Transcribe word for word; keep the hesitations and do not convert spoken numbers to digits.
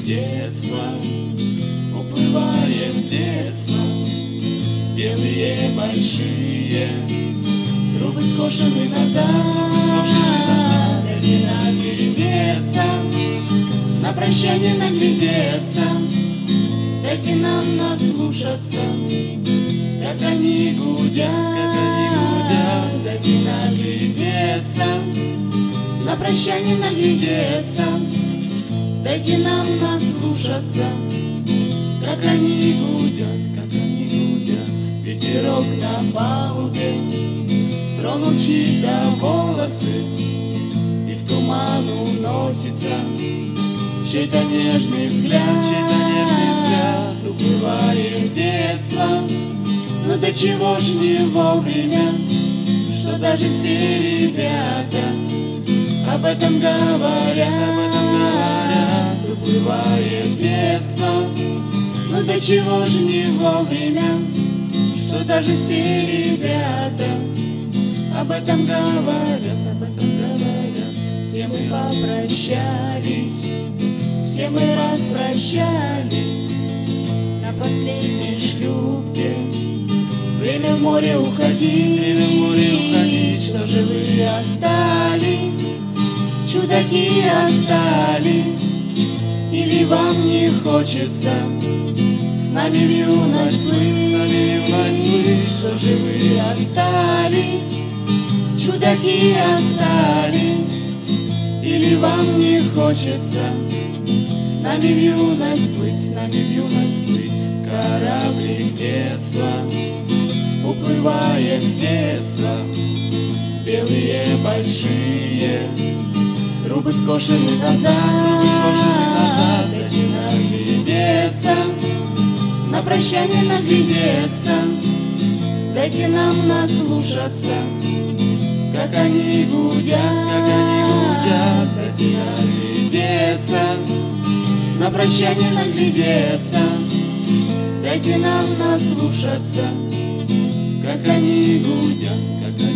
детства, уплывает детство. Белые большие трубы скошены назад, трубы скошены назад. Дайте наглядеться, на прощание наглядеться. Дайте нам наслушаться, как они гудят, как они гудят. Дайте наглядеться, на прощание наглядеться. Дайте нам наслушаться, как они гудят, как они гудят. Ветерок на палубе тронул чьи-то волосы, и в туман уносится чей-то нежный взгляд, чей-то нежный взгляд. Уплывает детство, но до чего ж не вовремя, что даже все ребята об этом говорят, об этом говорят. Уплывает детство, но до чего ж не вовремя, что даже все ребята об этом говорят, об этом говорят. Все мы попрощались, все мы распрощались на последней шлюпке. Время в море уходить, время в море уходить. Что же вы остались, чудаки остались? Или вам не хочется с нами в юность плыть, с нами в юность плыть? Что же вы остались, чудаки остались? Или вам не хочется с нами в юность плыть, с нами в юность плыть? Кораблик детства уплывает в детство. Белые большие трубы скошены назад, трубы скошены назад. Дайте наглядеться, на прощание наглядеться. Дайте нам наслушаться, как они гудят, как они гудят. Дайте наглядеться, на прощание наглядеться. Дайте нам наслушаться, как они гудят, как они